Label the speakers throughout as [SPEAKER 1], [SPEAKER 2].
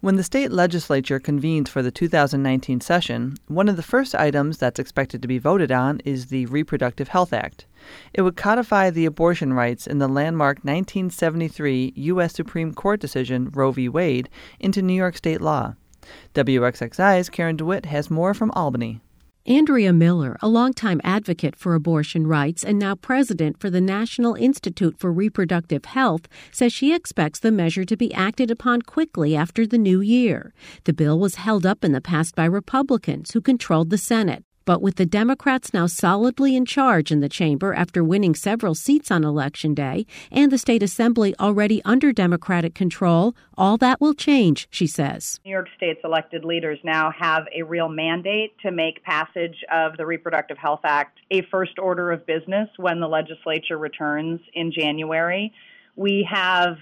[SPEAKER 1] When the state legislature convenes for the 2019 session, one of the first items that's expected to be voted on is the Reproductive Health Act. It would codify the abortion rights in the landmark 1973 U.S. Supreme Court decision Roe v. Wade into New York state law. WXXI's Karen DeWitt has more from Albany.
[SPEAKER 2] Andrea Miller, a longtime advocate for abortion rights and now president for the National Institute for Reproductive Health, says she expects the measure to be acted upon quickly after the new year. The bill was held up in the past by Republicans who controlled the Senate. But with the Democrats now solidly in charge in the chamber after winning several seats on Election Day and the state assembly already under Democratic control, all that will change, she says.
[SPEAKER 3] New York State's elected leaders now have a real mandate to make passage of the Reproductive Health Act a first order of business when the legislature returns in January. We have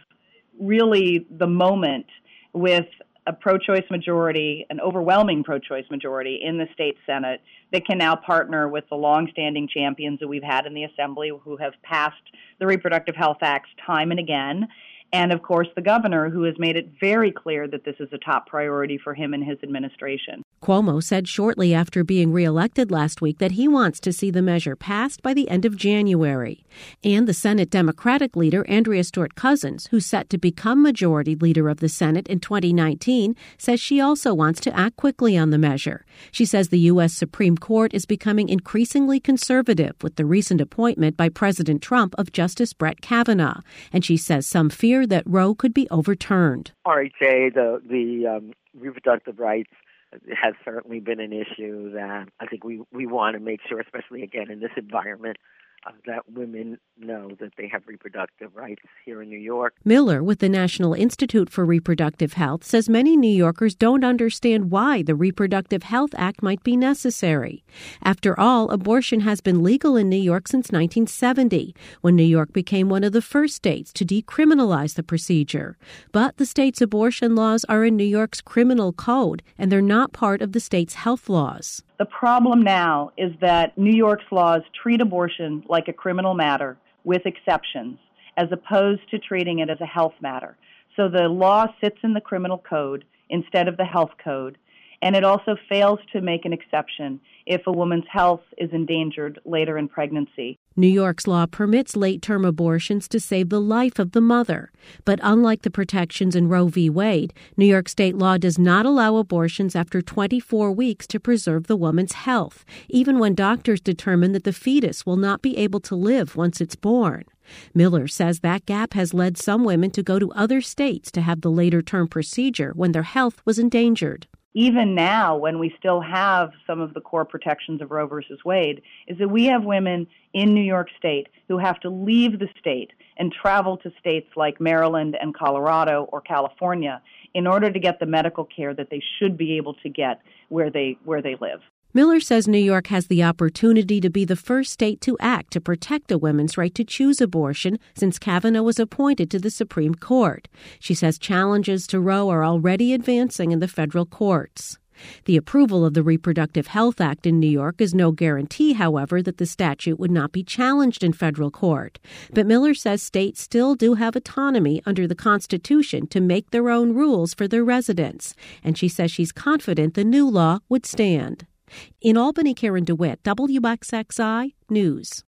[SPEAKER 3] really the moment with a pro-choice majority, an overwhelming pro-choice majority in the state Senate that can now partner with the long-standing champions that we've had in the Assembly who have passed the Reproductive Health Acts time and again. And, of course, the governor, who has made it very clear that this is a top priority for him and his administration.
[SPEAKER 2] Cuomo said shortly after being reelected last week that he wants to see the measure passed by the end of January. And the Senate Democratic leader, Andrea Stewart-Cousins, who's set to become majority leader of the Senate in 2019, says she also wants to act quickly on the measure. She says the U.S. Supreme Court is becoming increasingly conservative with the recent appointment by President Trump of Justice Brett Kavanaugh. And she says some fear that Roe could be overturned.
[SPEAKER 4] RHA, the reproductive rights, has certainly been an issue that I think we want to make sure, especially again in this environment, that women know that they have reproductive rights here in New York.
[SPEAKER 2] Miller, with the National Institute for Reproductive Health, says many New Yorkers don't understand why the Reproductive Health Act might be necessary. After all, abortion has been legal in New York since 1970, when New York became one of the first states to decriminalize the procedure. But the state's abortion laws are in New York's criminal code, and they're not part of the state's health laws.
[SPEAKER 3] The problem now is that New York's laws treat abortion like a criminal matter with exceptions, as opposed to treating it as a health matter. So the law sits in the criminal code instead of the health code, and it also fails to make an exception if a woman's health is endangered later in pregnancy.
[SPEAKER 2] New York's law permits late-term abortions to save the life of the mother. But unlike the protections in Roe v. Wade, New York state law does not allow abortions after 24 weeks to preserve the woman's health, even when doctors determine that the fetus will not be able to live once it's born. Miller says that gap has led some women to go to other states to have the later-term procedure when their health was endangered.
[SPEAKER 3] Even now, when we still have some of the core protections of Roe versus Wade, is that we have women in New York State who have to leave the state and travel to states like Maryland and Colorado or California in order to get the medical care that they should be able to get where they live.
[SPEAKER 2] Miller says New York has the opportunity to be the first state to act to protect a woman's right to choose abortion since Kavanaugh was appointed to the Supreme Court. She says challenges to Roe are already advancing in the federal courts. The approval of the Reproductive Health Act in New York is no guarantee, however, that the statute would not be challenged in federal court. But Miller says states still do have autonomy under the Constitution to make their own rules for their residents. And she says she's confident the new law would stand. In Albany, Karen DeWitt, WXXI News.